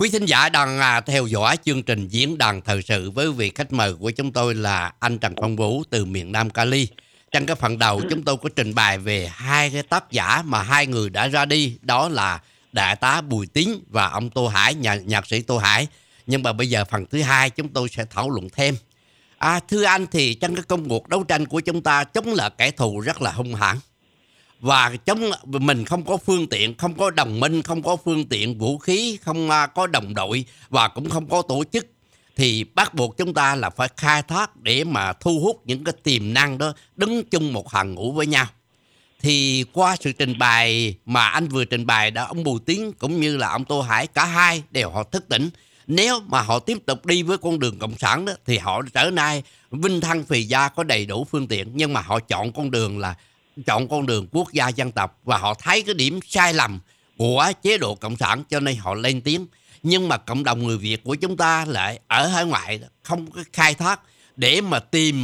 Quý thính giả đang theo dõi chương trình diễn đàn thời sự với vị khách mời của chúng tôi là anh Trần Phong Vũ từ miền Nam Cali. Trong cái phần đầu chúng tôi có trình bày về hai cái tác giả mà hai người đã ra đi, đó là Đại tá Bùi Tín và ông Tô Hải, nhạc sĩ Tô Hải. Nhưng mà bây giờ phần thứ hai chúng tôi sẽ thảo luận thêm. Thưa anh, thì trong cái công cuộc đấu tranh của chúng ta chống lại kẻ thù rất là hung hãn. Và mình không có phương tiện, không có đồng minh, không có phương tiện vũ khí, không có đồng đội và cũng không có tổ chức, thì bắt buộc chúng ta là phải khai thác để mà thu hút những cái tiềm năng đó đứng chung một hàng ngũ với nhau. Thì qua sự trình bày mà anh vừa trình bày đó, ông Bùi Tiến cũng như là ông Tô Hải, cả hai đều họ thức tỉnh. Nếu mà họ tiếp tục đi với con đường cộng sản đó, thì họ trở nên vinh thăng phì gia, có đầy đủ phương tiện. Nhưng mà họ chọn con đường quốc gia dân tộc, và họ thấy cái điểm sai lầm của chế độ cộng sản cho nên họ lên tiếng. Nhưng mà cộng đồng người Việt của chúng ta lại ở hải ngoại không có khai thác để mà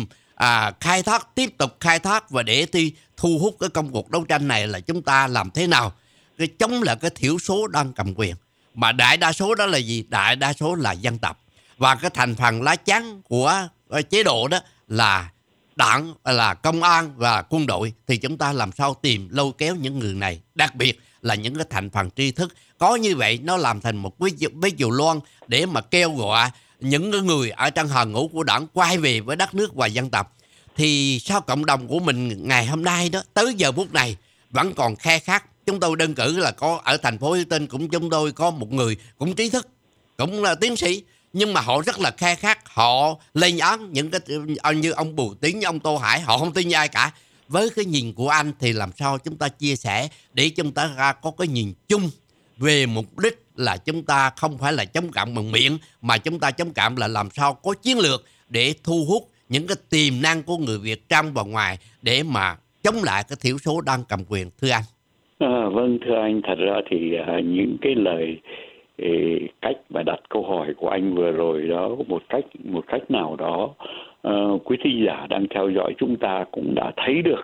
khai thác, tiếp tục khai thác và để thu hút cái công cuộc đấu tranh này là chúng ta làm thế nào cái chống lại cái thiểu số đang cầm quyền. Mà đại đa số đó là gì? Đại đa số là dân tộc, và cái thành phần lá chắn của chế độ đó là đảng, là công an và quân đội. Thì chúng ta làm sao tìm lôi kéo những người này, đặc biệt là những cái thành phần tri thức. Có như vậy nó làm thành một ví dụ loan để mà kêu gọi những người ở trong hàng ngũ của đảng quay về với đất nước và dân tộc. Thì sao cộng đồng của mình ngày hôm nay đó, tới giờ phút này vẫn còn khe khát. Chúng tôi đơn cử là có ở thành phố Hồ Chí Minh cũng chúng tôi có một người cũng trí thức, cũng là tiến sĩ, nhưng mà họ rất là khe khát. Họ lên án những cái như ông Bùi Tín, ông Tô Hải, họ không tin ai cả. Với cái nhìn của anh thì làm sao chúng ta chia sẻ để chúng ta ra có cái nhìn chung về mục đích là chúng ta không phải là chống cộng bằng miệng, mà chúng ta chống cộng là làm sao có chiến lược để thu hút những cái tiềm năng của người Việt trong và ngoài để mà chống lại cái thiểu số đang cầm quyền, thưa anh. Vâng, thưa anh, thật ra thì những cái lời cách mà đặt câu hỏi của anh vừa rồi đó, một cách nào đó quý thính giả đang theo dõi chúng ta cũng đã thấy được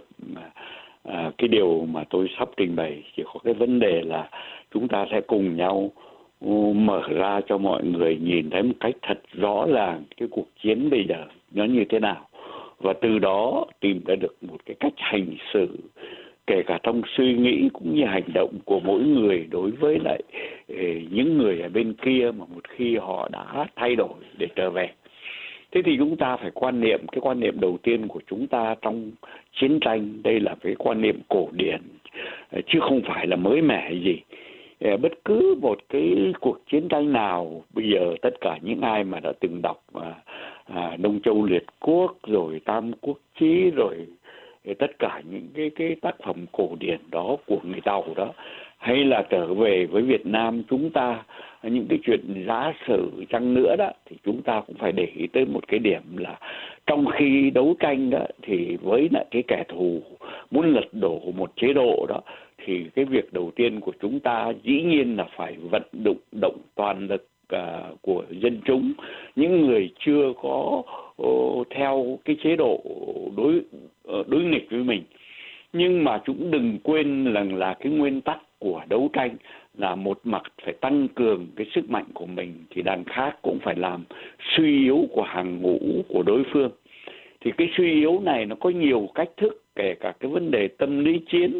cái điều mà tôi sắp trình bày. Chỉ có cái vấn đề là chúng ta sẽ cùng nhau mở ra cho mọi người nhìn thấy một cách thật rõ ràng cái cuộc chiến bây giờ nó như thế nào, và từ đó tìm ra được một cái cách hành xử, kể cả trong suy nghĩ cũng như hành động của mỗi người đối với lại những người ở bên kia mà một khi họ đã thay đổi để trở về. Thế thì chúng ta phải cái quan niệm đầu tiên của chúng ta trong chiến tranh, đây là cái quan niệm cổ điển, chứ không phải là mới mẻ gì. Bất cứ một cái cuộc chiến tranh nào, bây giờ tất cả những ai mà đã từng đọc Đông Châu Liệt Quốc, rồi Tam Quốc Chí, rồi tất cả những cái tác phẩm cổ điển đó của người Tàu đó, hay là trở về với Việt Nam chúng ta, những cái chuyện giả sử chăng nữa đó, thì chúng ta cũng phải để ý tới một cái điểm là trong khi đấu tranh đó thì với lại cái kẻ thù muốn lật đổ một chế độ đó, thì cái việc đầu tiên của chúng ta dĩ nhiên là phải vận động toàn lực của dân chúng, những người chưa có theo cái chế độ đối nghịch với mình. Nhưng mà chúng đừng quên rằng là cái nguyên tắc của đấu tranh là một mặt phải tăng cường cái sức mạnh của mình, thì đằng khác cũng phải làm suy yếu của hàng ngũ của đối phương. Thì cái suy yếu này nó có nhiều cách thức, kể cả cái vấn đề tâm lý chiến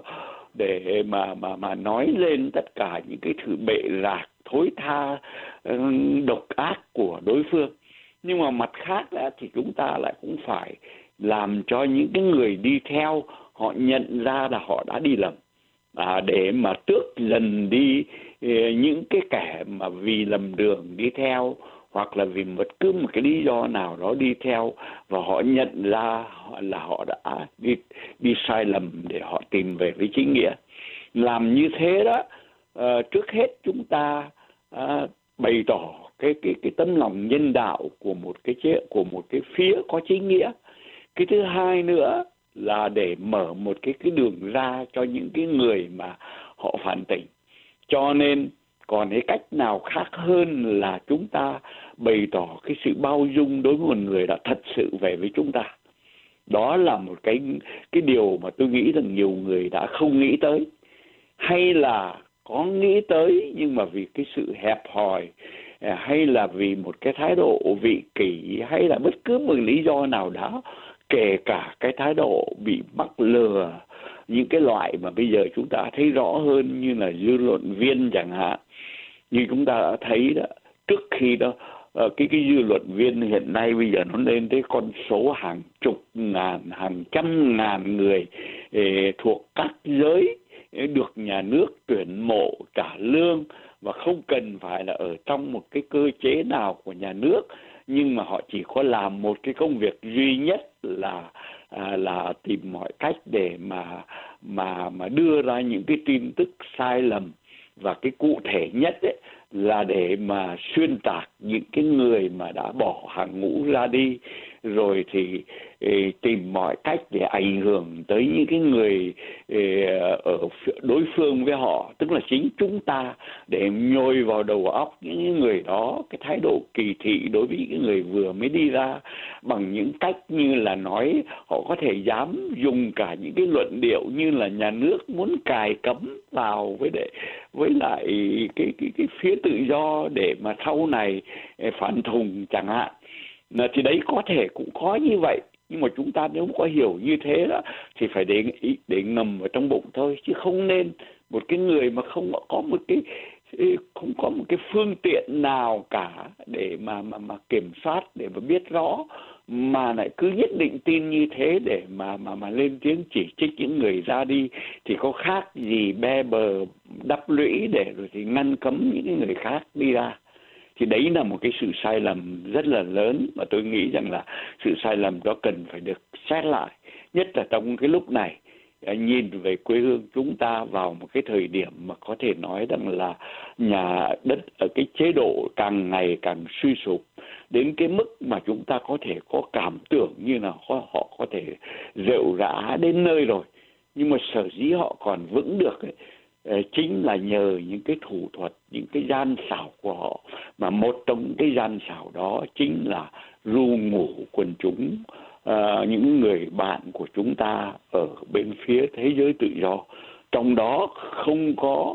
để mà nói lên tất cả những cái thứ bệ rạc, thối tha, độc ác của đối phương. Nhưng mà mặt khác đó, thì chúng ta lại cũng phải làm cho những cái người đi theo họ nhận ra là họ đã đi lầm, để mà tước dần đi những cái kẻ mà vì lầm đường đi theo, hoặc là vì bất cứ một cái lý do nào đó đi theo, và họ nhận ra là họ đã đi sai lầm để họ tìm về với chính nghĩa. Làm như thế đó, trước hết chúng ta bày tỏ cái tấm lòng nhân đạo của một cái phía có chính nghĩa. Cái thứ hai nữa là để mở một cái đường ra cho những cái người mà họ phản tỉnh. Cho nên còn cái cách nào khác hơn là chúng ta bày tỏ cái sự bao dung đối với một người đã thật sự về với chúng ta. Đó là một cái điều mà tôi nghĩ rằng nhiều người đã không nghĩ tới. Hay là có nghĩ tới, nhưng mà vì cái sự hẹp hòi hay là vì một cái thái độ vị kỷ hay là bất cứ một lý do nào đó, kể cả cái thái độ bị mắc lừa, những cái loại mà bây giờ chúng ta thấy rõ hơn như là dư luận viên chẳng hạn, như chúng ta đã thấy đó, trước khi đó cái dư luận viên hiện nay bây giờ nó lên tới con số hàng chục ngàn, hàng trăm ngàn người thuộc các giới được nhà nước tuyển mộ trả lương và không cần phải là ở trong một cái cơ chế nào của nhà nước, nhưng mà họ chỉ có làm một cái công việc duy nhất là tìm mọi cách để mà đưa ra những cái tin tức sai lầm, và cái cụ thể nhất ấy là để mà xuyên tạc những cái người mà đã bỏ hàng ngũ ra đi, rồi thì tìm mọi cách để ảnh hưởng tới những cái người ở đối phương với họ, tức là chính chúng ta, để nhồi vào đầu óc những người đó cái thái độ kỳ thị đối với những người vừa mới đi ra, bằng những cách như là nói họ có thể dám dùng cả những cái luận điệu như là nhà nước muốn cài cấm vào với lại cái phía tự do để mà sau này phản thùng chẳng hạn. Thì đấy có thể cũng có như vậy, nhưng mà chúng ta nếu có hiểu như thế đó thì phải để ngầm ở trong bụng thôi, chứ không nên một cái người mà không có một cái phương tiện nào cả để mà kiểm soát, để mà biết rõ, mà lại cứ nhất định tin như thế để mà lên tiếng chỉ trích những người ra đi, thì có khác gì be bờ đắp lũy để rồi thì ngăn cấm những người khác đi ra. Thì đấy là một cái sự sai lầm rất là lớn, mà tôi nghĩ rằng là sự sai lầm đó cần phải được xét lại, nhất là trong cái lúc này, nhìn về quê hương chúng ta vào một cái thời điểm mà có thể nói rằng là nhà đất ở cái chế độ càng ngày càng suy sụp, đến cái mức mà chúng ta có thể có cảm tưởng như là họ có thể rệu rã đến nơi rồi. Nhưng mà sở dĩ họ còn vững được ấy, chính là nhờ những cái thủ thuật, những cái gian xảo của họ, mà một trong những cái gian xảo đó chính là ru ngủ quần chúng, những người bạn của chúng ta ở bên phía thế giới tự do, trong đó không có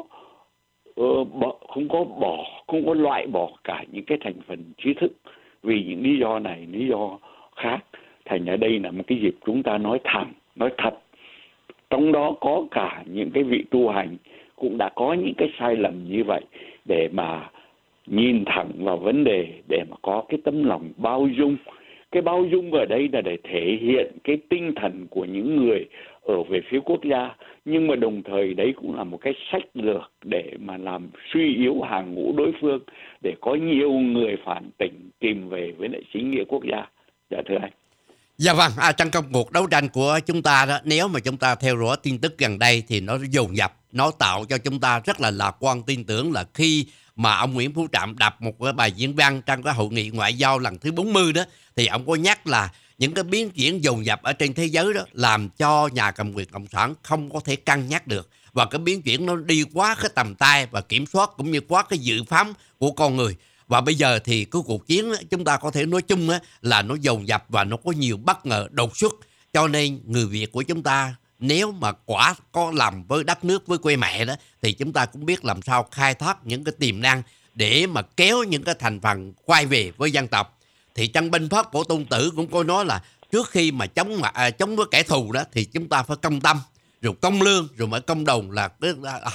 loại bỏ cả những cái thành phần trí thức vì những lý do này, lý do khác. Thành ở đây là một cái dịp chúng ta nói thẳng, nói thật. Trong đó có cả những cái vị tu hành cũng đã có những cái sai lầm như vậy, để mà nhìn thẳng vào vấn đề, để mà có cái tấm lòng bao dung. Cái bao dung ở đây là để thể hiện cái tinh thần của những người ở về phía quốc gia, nhưng mà đồng thời đấy cũng là một cái sách lược để mà làm suy yếu hàng ngũ đối phương, để có nhiều người phản tỉnh tìm về với lại chính nghĩa quốc gia. Dạ thưa anh. Dạ vâng, trong công cuộc đấu tranh của chúng ta đó, nếu mà chúng ta theo dõi tin tức gần đây thì nó dồn dập, nó tạo cho chúng ta rất là lạc quan tin tưởng là khi mà ông Nguyễn Phú Trọng đọc một cái bài diễn văn trong cái hội nghị ngoại giao lần thứ 40 đó, thì ông có nhắc là những cái biến chuyển dồn dập ở trên thế giới đó làm cho nhà cầm quyền cộng sản không có thể cân nhắc được, và cái biến chuyển nó đi quá cái tầm tay và kiểm soát cũng như quá cái dự phán của con người. Và bây giờ thì cái cuộc chiến chúng ta có thể nói chung là nó dồn dập và nó có nhiều bất ngờ đột xuất, cho nên người Việt của chúng ta nếu mà quả có lòng với đất nước, với quê mẹ đó, thì chúng ta cũng biết làm sao khai thác những cái tiềm năng để mà kéo những cái thành phần quay về với dân tộc. Thì trong binh pháp của Tôn Tử cũng có nói là trước khi mà chống với kẻ thù đó thì chúng ta phải công tâm, rồi công lương, rồi mới công đồng là cái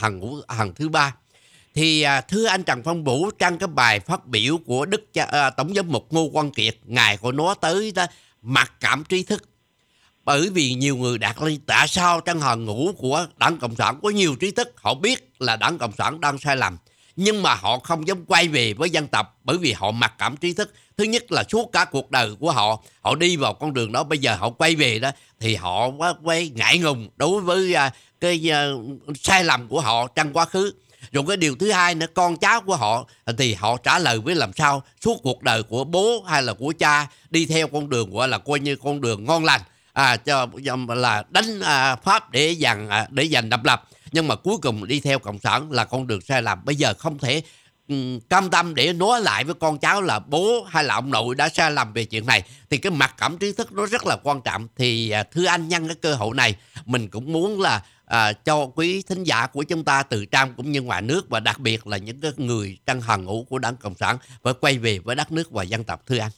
hàng thứ ba. Thì thưa anh Trần Phong Vũ, trong cái bài phát biểu của Tổng giám mục Ngô Quang Kiệt, ngài có nói tới đó, mặc cảm trí thức. Bởi vì nhiều người đặt lên tại sao trong hàng ngũ của Đảng Cộng sản có nhiều trí thức, họ biết là Đảng Cộng sản đang sai lầm, nhưng mà họ không dám quay về với dân tộc, bởi vì họ mặc cảm trí thức. Thứ nhất là suốt cả cuộc đời của họ đi vào con đường đó, bây giờ họ quay về đó thì họ quay ngại ngùng đối với cái sai lầm của họ trong quá khứ. Rồi cái điều thứ hai nữa, con cháu của họ thì họ trả lời với làm sao suốt cuộc đời của bố hay là của cha đi theo con đường gọi là coi như con đường ngon lành, cho là đánh Pháp để giành độc lập, nhưng mà cuối cùng đi theo cộng sản là con đường sai lầm. Bây giờ không thể cam tâm để nói lại với con cháu là bố hay là ông nội đã sai lầm về chuyện này. Thì cái mặt cảm trí thức nó rất là quan trọng. Thì thưa anh, nhân cái cơ hội này, mình cũng muốn là cho quý thính giả của chúng ta từ trong cũng như ngoài nước, và đặc biệt là những cái người trong hàng ngũ của Đảng Cộng sản phải quay về với đất nước và dân tộc, thưa anh.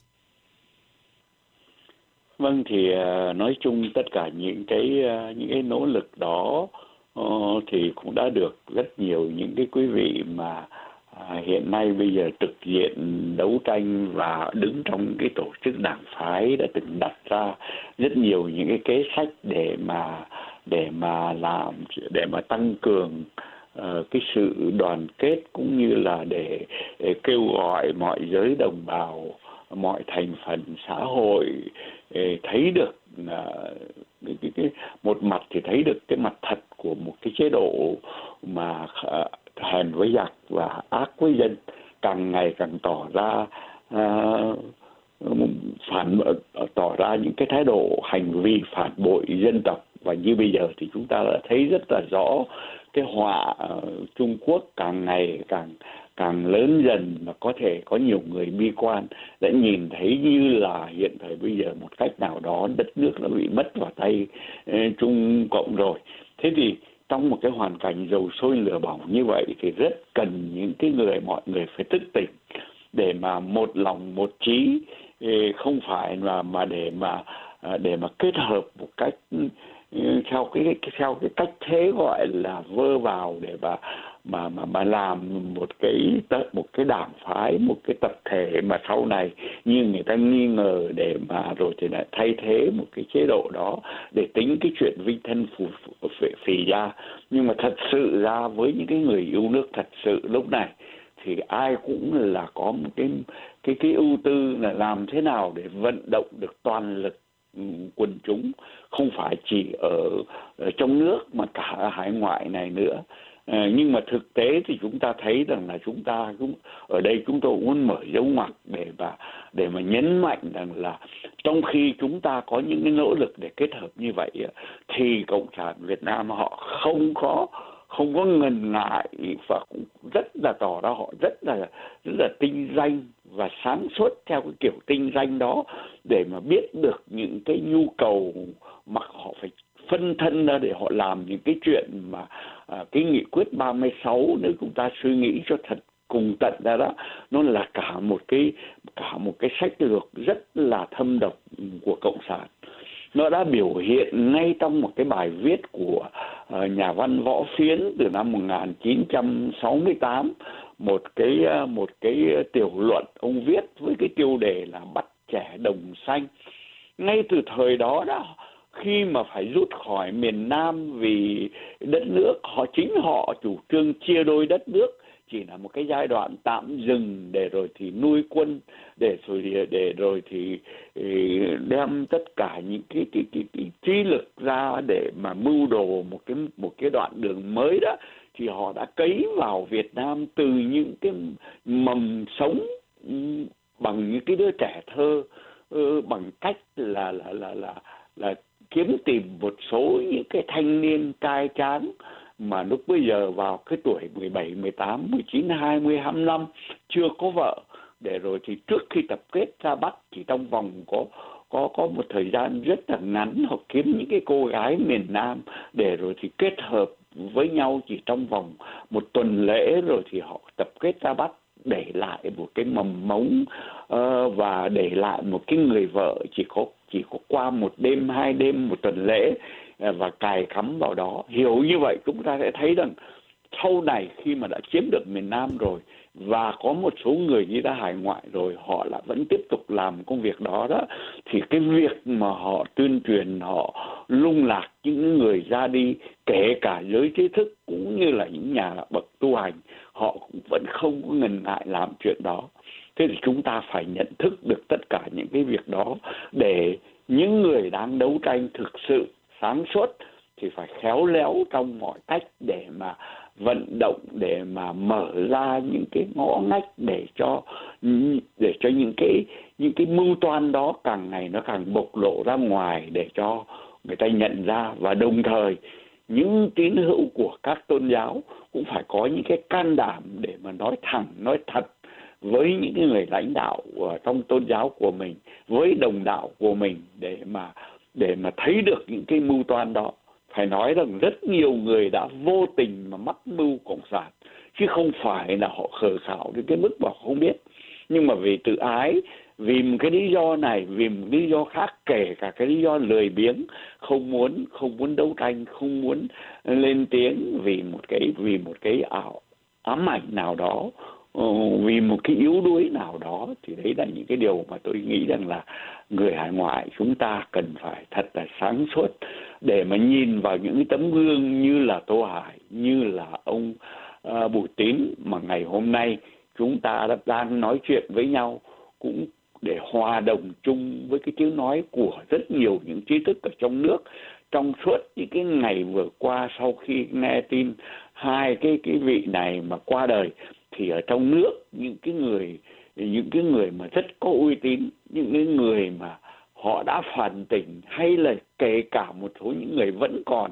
Vâng, thì nói chung tất cả những cái nỗ lực đó thì cũng đã được rất nhiều những cái quý vị mà hiện nay bây giờ trực diện đấu tranh và đứng trong cái tổ chức đảng phái đã từng đặt ra rất nhiều những cái kế sách để mà tăng cường cái sự đoàn kết, cũng như là để kêu gọi mọi giới đồng bào, mọi thành phần xã hội thấy được một mặt thì thấy được cái mặt thật của một cái chế độ mà hèn với giặc và ác với dân, càng ngày càng tỏ ra những cái thái độ hành vi phản bội dân tộc. Và như bây giờ thì chúng ta đã thấy rất là rõ cái họa Trung Quốc càng ngày càng lớn dần, mà có thể có nhiều người bi quan đã nhìn thấy như là hiện thời bây giờ một cách nào đó đất nước nó bị mất vào tay Trung Cộng rồi. Thế thì trong một cái hoàn cảnh dầu sôi lửa bỏng như vậy thì rất cần những cái mọi người phải thức tỉnh để mà một lòng một trí, không phải mà để mà kết hợp một cách theo cái cách thế gọi là vơ vào để mà làm một cái đảng phái, một cái tập thể mà sau này như người ta nghi ngờ, để mà rồi thì lại thay thế một cái chế độ đó để tính cái chuyện vinh thân phì ra. Nhưng mà thật sự ra với những cái người yêu nước thật sự lúc này thì ai cũng là có một cái ưu tư là làm thế nào để vận động được toàn lực quần chúng, không phải chỉ ở trong nước mà cả ở hải ngoại này nữa. Nhưng mà thực tế thì chúng ta thấy rằng là ở đây chúng tôi muốn mở dấu ngoặc để mà nhấn mạnh rằng là trong khi chúng ta có những cái nỗ lực để kết hợp như vậy thì Cộng sản Việt Nam họ không có ngần ngại và cũng rất là tỏ ra họ rất là tinh danh và sáng suốt theo cái kiểu tinh danh đó, để mà biết được những cái nhu cầu mà họ phải phân thân ra để họ làm những cái chuyện mà cái nghị quyết 36, nếu chúng ta suy nghĩ cho thật cùng tận ra đó, nó là cả một cái sách lược rất là thâm độc của Cộng sản. Nó đã biểu hiện ngay trong một cái bài viết của nhà văn Võ Phiến từ năm 1968, một cái tiểu luận ông viết với cái tiêu đề là Bắt trẻ đồng xanh. Ngay từ thời đó khi mà phải rút khỏi miền Nam vì đất nước, chính họ chủ trương chia đôi đất nước, chỉ là một cái giai đoạn tạm dừng để rồi thì nuôi quân, để rồi thì đem tất cả những cái trí lực ra để mà mưu đồ một cái đoạn đường mới đó, thì họ đã cấy vào Việt Nam từ những cái mầm sống bằng những cái đứa trẻ thơ, bằng cách là kiếm tìm một số những cái thanh niên cai chán mà lúc bây giờ vào cái tuổi 17, 18, 19, 20, 25 chưa có vợ, để rồi thì trước khi tập kết ra Bắc chỉ trong vòng có một thời gian rất là ngắn, họ kiếm những cái cô gái miền Nam để rồi thì kết hợp với nhau chỉ trong vòng một tuần lễ, rồi thì họ tập kết ra Bắc, để lại một cái mầm mống và để lại một cái người vợ chỉ có qua một đêm, 2 đêm, một tuần lễ và cài cắm vào đó. Hiểu như vậy chúng ta sẽ thấy rằng sau này khi mà đã chiếm được miền Nam rồi và có một số người đi ra hải ngoại rồi, họ lại vẫn tiếp tục làm công việc đó thì cái việc mà họ tuyên truyền, họ lung lạc những người ra đi, kể cả giới trí thức cũng như là những nhà bậc tu hành, họ cũng vẫn không có ngần ngại làm chuyện đó. Thế thì chúng ta phải nhận thức được tất cả những cái việc đó, để những người đang đấu tranh thực sự sáng suốt thì phải khéo léo trong mọi cách để mà vận động, để mà mở ra những cái ngõ ngách để cho những cái mưu toan đó càng ngày nó càng bộc lộ ra ngoài, để cho người ta nhận ra. Và đồng thời những tín hữu của các tôn giáo cũng phải có những cái can đảm để mà nói thẳng, nói thật với những cái người lãnh đạo ở trong tôn giáo của mình, với đồng đạo của mình, để mà thấy được những cái mưu toan đó. Phải nói rằng rất nhiều người đã vô tình mà mắc mưu cộng sản, chứ không phải là họ khờ khảo đến cái mức mà họ không biết. Nhưng mà vì tự ái, vì một cái lý do này, vì một lý do khác, kể cả cái lý do lười biếng, không muốn đấu tranh, không muốn lên tiếng vì một cái ám ảnh nào đó, vì một cái yếu đuối nào đó, thì đấy là những cái điều mà tôi nghĩ rằng là người hải ngoại chúng ta cần phải thật là sáng suốt để mà nhìn vào những cái tấm gương như là Tô Hải, như là ông Bùi Tín mà ngày hôm nay chúng ta đang nói chuyện với nhau, cũng để hòa đồng chung với cái tiếng nói của rất nhiều những trí thức ở trong nước. Trong suốt những cái ngày vừa qua, sau khi nghe tin hai cái vị này mà qua đời, thì ở trong nước những cái người mà rất có uy tín, những cái người mà họ đã phản tỉnh, hay là kể cả một số những người vẫn còn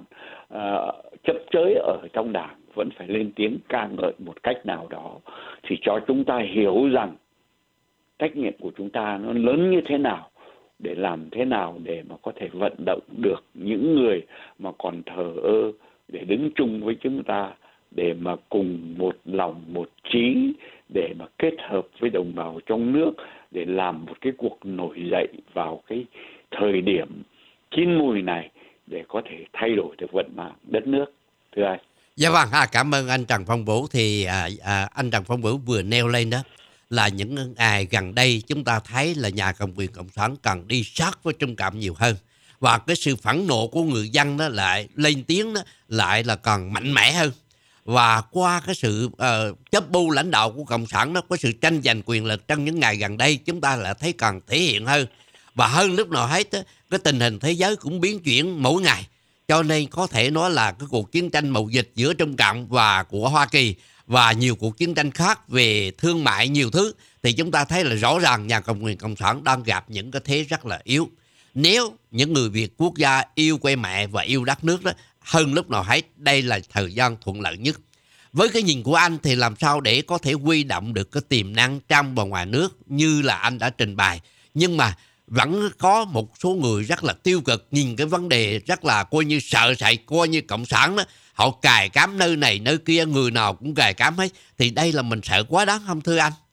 chấp chới ở trong đảng, vẫn phải lên tiếng ca ngợi một cách nào đó, thì cho chúng ta hiểu rằng trách nhiệm của chúng ta nó lớn như thế nào, để làm thế nào để mà có thể vận động được những người mà còn thờ ơ để đứng chung với chúng ta, để mà cùng một lòng một trí, để mà kết hợp với đồng bào trong nước để làm một cái cuộc nổi dậy vào cái thời điểm chín mùi này, để có thể thay đổi được vận mạng đất nước. Thưa anh. Dạ vâng, cảm ơn anh Trần Phong Vũ. Thì anh Trần Phong Vũ vừa nêu lên đó là những ngày gần đây chúng ta thấy là nhà cầm quyền cộng sản cần đi sát với Trung Cộng nhiều hơn, và cái sự phẫn nộ của người dân đó lại lên tiếng đó, lại là còn mạnh mẽ hơn. Và qua cái sự chấp bu lãnh đạo của cộng sản đó, có sự tranh giành quyền lực trong những ngày gần đây, chúng ta lại thấy cần thể hiện hơn. Và hơn lúc nào hết đó, cái tình hình thế giới cũng biến chuyển mỗi ngày, cho nên có thể nói là cái cuộc chiến tranh mậu dịch giữa Trung Cộng và của Hoa Kỳ, và nhiều cuộc chiến tranh khác về thương mại nhiều thứ, thì chúng ta thấy là rõ ràng nhà cầm quyền cộng sản đang gặp những cái thế rất là yếu. Nếu những người Việt quốc gia yêu quê mẹ và yêu đất nước đó, hơn lúc nào hết đây là thời gian thuận lợi nhất. Với cái nhìn của anh thì làm sao để có thể huy động được cái tiềm năng trong và ngoài nước như là anh đã trình bày, nhưng mà vẫn có một số người rất là tiêu cực, nhìn cái vấn đề rất là coi như sợ sệt, coi như cộng sản đó, họ cài cắm nơi này nơi kia, người nào cũng cài cắm hết, thì đây là mình sợ quá đáng không thưa anh?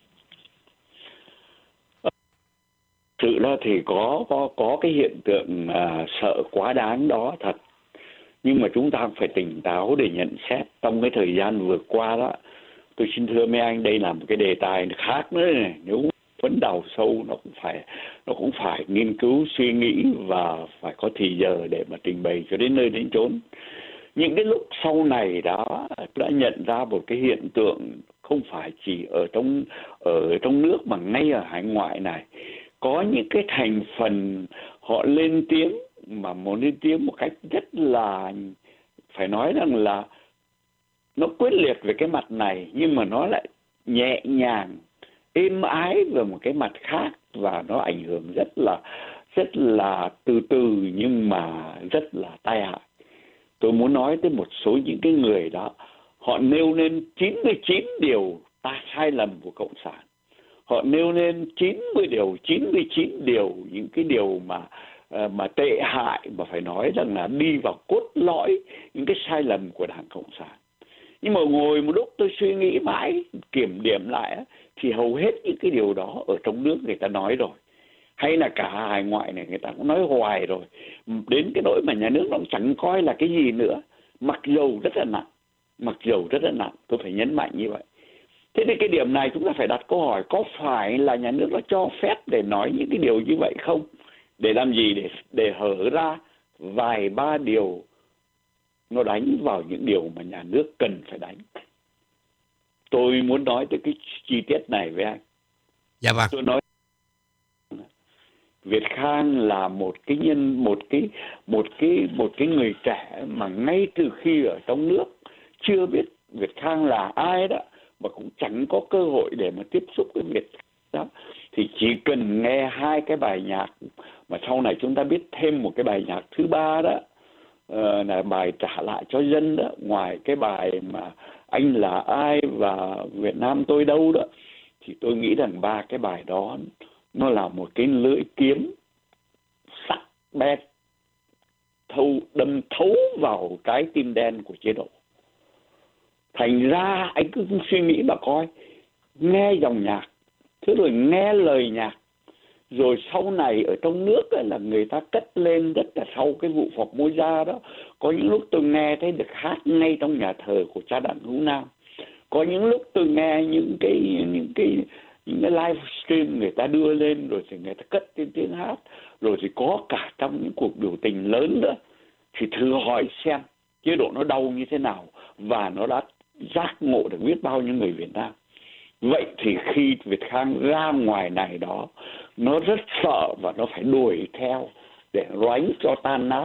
Sự đó thì có cái hiện tượng sợ quá đáng đó thật, nhưng mà chúng ta phải tỉnh táo để nhận xét. Trong cái thời gian vừa qua đó, tôi xin thưa mấy anh, đây là một cái đề tài khác nữa này. Nếu vấn đào sâu nó cũng phải nghiên cứu suy nghĩ và phải có thì giờ để mà trình bày cho đến nơi đến chốn. Những cái lúc sau này đó đã nhận ra một cái hiện tượng không phải chỉ ở trong nước mà ngay ở hải ngoại này, có những cái thành phần họ lên tiếng, mà muốn lên tiếng một cách rất là, phải nói rằng là nó quyết liệt về cái mặt này, nhưng mà nó lại nhẹ nhàng, êm ái về một cái mặt khác, và nó ảnh hưởng rất là từ từ, nhưng mà rất là tai hại. Tôi muốn nói tới một số những cái người đó, họ nêu lên 99 điều sai lầm của cộng sản. Họ nêu lên 90 điều, 99 điều, những cái điều mà tệ hại, mà phải nói rằng là đi vào cốt lõi những cái sai lầm của Đảng Cộng sản. Nhưng mà ngồi một lúc tôi suy nghĩ mãi, kiểm điểm lại, thì hầu hết những cái điều đó ở trong nước người ta nói rồi, hay là cả hải ngoại này người ta cũng nói hoài rồi, đến cái nỗi mà nhà nước nó cũng chẳng coi là cái gì nữa, mặc dầu rất là nặng, tôi phải nhấn mạnh như vậy. Thế thì cái điểm này chúng ta phải đặt câu hỏi, có phải là nhà nước nó cho phép để nói những cái điều như vậy không? Để làm gì? Để hở ra vài ba điều nó đánh vào những điều mà nhà nước cần phải đánh. Tôi muốn nói tới cái chi tiết này với anh. Dạ vâng. Tôi nói Việt Khang là một cái người trẻ mà ngay từ khi ở trong nước chưa biết Việt Khang là ai đó, mà cũng chẳng có cơ hội để mà tiếp xúc với Việt Khang đó, thì chỉ cần nghe hai cái bài nhạc mà sau này chúng ta biết thêm một cái bài nhạc thứ ba đó, là bài trả lại cho dân đó, ngoài cái bài mà anh là ai và Việt Nam tôi đâu đó, thì tôi nghĩ rằng ba cái bài đó nó là một cái lưỡi kiếm sắc bén đâm thấu vào trái tim đen của chế độ. Thành ra anh cứ suy nghĩ mà coi, nghe dòng nhạc, thế rồi nghe lời nhạc, rồi sau này ở trong nước là người ta cất lên, rất là sau cái vụ Formosa đó, có những lúc tôi nghe thấy được hát ngay trong nhà thờ của cha Đặng Hữu Nam, có những lúc tôi nghe những cái livestream người ta đưa lên, rồi thì người ta cất lên tiếng hát, rồi thì có cả trong những cuộc biểu tình lớn nữa. Thì thử hỏi xem chế độ nó đau như thế nào, và nó đã giác ngộ được biết bao nhiêu người Việt Nam. Vậy thì khi Việt Khang ra ngoài này đó, nó rất sợ và nó phải đuổi theo để đánh cho tan nát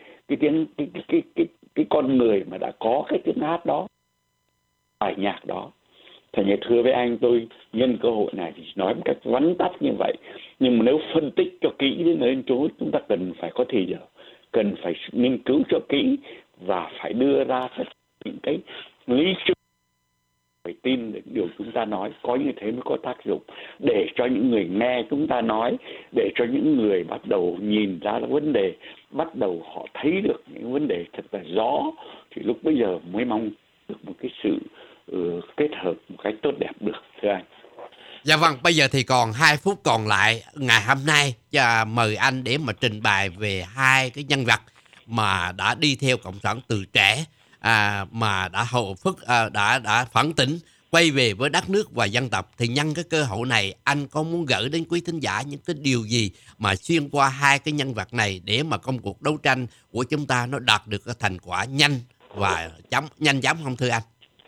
cái con người mà đã có cái tiếng hát đó, bài nhạc đó. Thành ra thưa với anh, tôi nhân cơ hội này thì nói một cách vắn tắt như vậy. Nhưng mà nếu phân tích cho kỹ đến nơi chỗ, chúng ta cần phải có thời giờ, cần phải nghiên cứu cho kỹ và phải đưa ra những cái lý chứng, phải tin được điều chúng ta nói, có như thế mới có tác dụng, để cho những người nghe chúng ta nói, để cho những người bắt đầu nhìn ra vấn đề, bắt đầu họ thấy được những vấn đề thật là rõ, thì lúc bây giờ mới mong được một cái sự kết hợp một cách tốt đẹp được, thưa anh. Dạ vâng, bây giờ thì còn 2 phút còn lại ngày hôm nay, mời anh để mà trình bày về hai cái nhân vật mà đã đi theo cộng sản từ trẻ, mà đã đã phản tỉnh, quay về với đất nước và dân tộc. Thì nhân cái cơ hội này, anh có muốn gửi đến quý thính giả những cái điều gì mà xuyên qua hai cái nhân vật này, để mà công cuộc đấu tranh của chúng ta nó đạt được cái thành quả nhanh và nhanh chóng không thưa anh?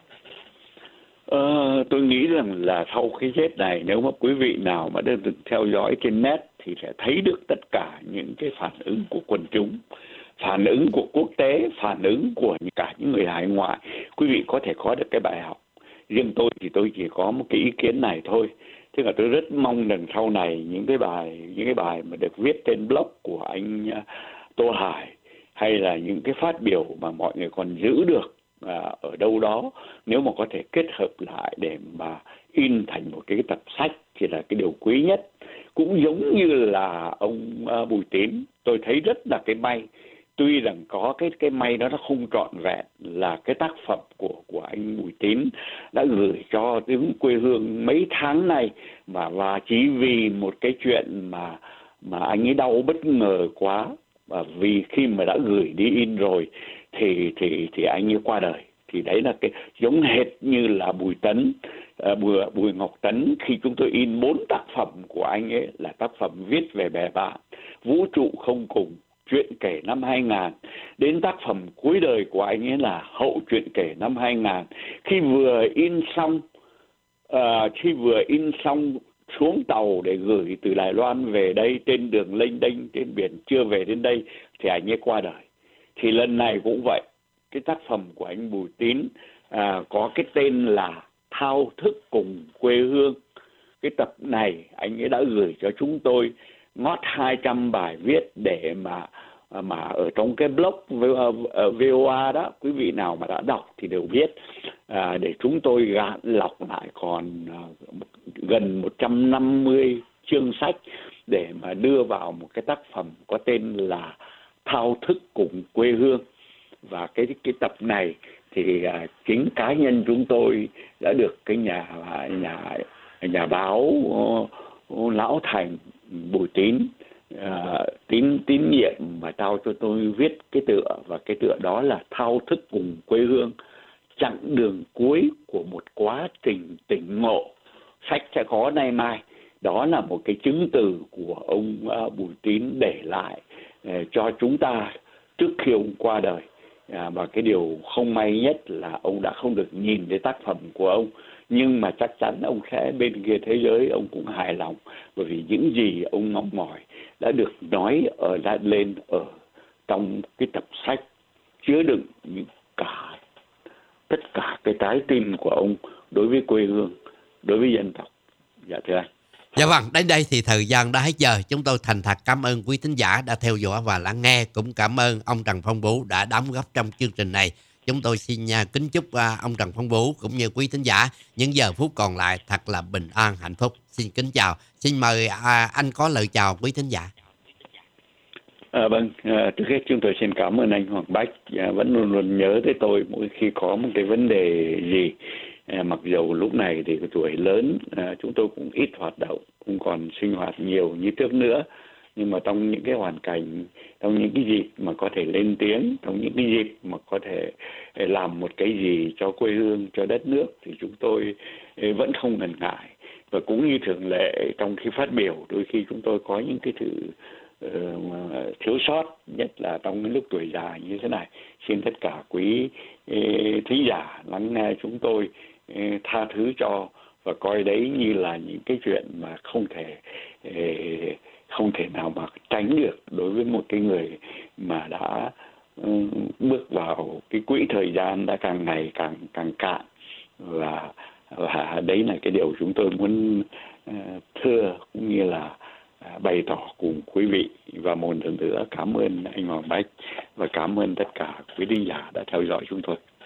Tôi nghĩ rằng là sau cái chết này, nếu mà quý vị nào mà được theo dõi trên net thì sẽ thấy được tất cả những cái phản ứng của quần chúng, phản ứng của quốc tế, phản ứng của cả những người hải ngoại. Quý vị có thể có được cái bài học. Riêng tôi thì tôi chỉ có một cái ý kiến này thôi. Thế là tôi rất mong rằng sau này những cái bài mà được viết trên blog của anh Tô Hải, hay là những cái phát biểu mà mọi người còn giữ được ở đâu đó, nếu mà có thể kết hợp lại để mà in thành một cái tập sách thì là cái điều quý nhất. Cũng giống như là ông Bùi Tín, tôi thấy rất là cái may, tuy rằng có cái may đó nó không trọn vẹn, là cái tác phẩm của anh Bùi Tín đã gửi cho tiếng quê hương mấy tháng nay, và chỉ vì một cái chuyện mà anh ấy đau bất ngờ quá, và vì khi mà đã gửi đi in rồi thì anh ấy qua đời. Thì đấy là cái giống hệt như là Bùi Ngọc Tấn, khi chúng tôi in 4 tác phẩm của anh ấy là tác phẩm viết về bè bạn, vũ trụ không cùng, chuyện kể năm 2000, đến tác phẩm cuối đời của anh ấy là hậu chuyện kể năm 2000. Khi vừa in xong xuống tàu để gửi từ Đài Loan về đây, trên đường lênh đênh trên biển chưa về đến đây thì anh ấy qua đời. Thì lần này cũng vậy, cái tác phẩm của anh Bùi Tín có cái tên là Thao thức cùng quê hương. Cái tập này anh ấy đã gửi cho chúng tôi ngót 200 bài viết để mà ở trong cái blog VOA đó, quý vị nào mà đã đọc thì đều biết, để chúng tôi gạn lọc lại còn gần 150 chương sách để mà đưa vào một cái tác phẩm có tên là Thao thức cùng quê hương. Và cái tập này thì chính cá nhân chúng tôi đã được cái nhà báo lão thành Bùi Tín tín nhiệm và trao cho tôi viết cái tựa, và cái tựa đó là Thao thức cùng quê hương, chặng đường cuối của một quá trình tỉnh ngộ. Sách sẽ có nay mai. Đó là một cái chứng từ của ông Bùi Tín để lại cho chúng ta trước khi ông qua đời. Và cái điều không may nhất là ông đã không được nhìn thấy tác phẩm của ông, nhưng mà chắc chắn ông sẽ bên kia thế giới ông cũng hài lòng, bởi vì những gì ông mong mỏi đã được nói lên ở trong cái tập sách chứa đựng tất cả cái trái tim của ông đối với quê hương, đối với dân tộc. Dạ thưa anh. Dạ vâng, đến đây thì thời gian đã hết giờ. Chúng tôi thành thật cảm ơn quý thính giả đã theo dõi và lắng nghe. Cũng cảm ơn ông Trần Phong Vũ đã đóng góp trong chương trình này. Chúng tôi xin kính chúc ông Trần Phong Vũ cũng như quý thính giả những giờ phút còn lại thật là bình an, hạnh phúc. Xin kính chào. Xin mời anh có lời chào quý thính giả. Vâng, trước hết chúng tôi xin cảm ơn anh Hoàng Bách vẫn luôn luôn nhớ tới tôi mỗi khi có một cái vấn đề gì. Mặc dù lúc này thì cái tuổi lớn, chúng tôi cũng ít hoạt động, không còn sinh hoạt nhiều như trước nữa. Nhưng mà trong những cái hoàn cảnh, trong những cái dịp mà có thể lên tiếng, trong những cái dịp mà có thể làm một cái gì cho quê hương, cho đất nước thì chúng tôi vẫn không ngần ngại. Và cũng như thường lệ trong khi phát biểu, đôi khi chúng tôi có những cái sự thiếu sót, nhất là trong cái lúc tuổi già như thế này. Xin tất cả quý thính giả lắng nghe chúng tôi tha thứ cho và coi đấy như là những cái chuyện mà không thể nào mà tránh được đối với một cái người mà đã bước vào cái quỹ thời gian đã càng ngày càng cạn, và đấy là cái điều chúng tôi muốn thưa cũng như là bày tỏ cùng quý vị. Và một lần nữa cảm ơn anh Hoàng Bách và cảm ơn tất cả quý thính giả đã theo dõi chúng tôi.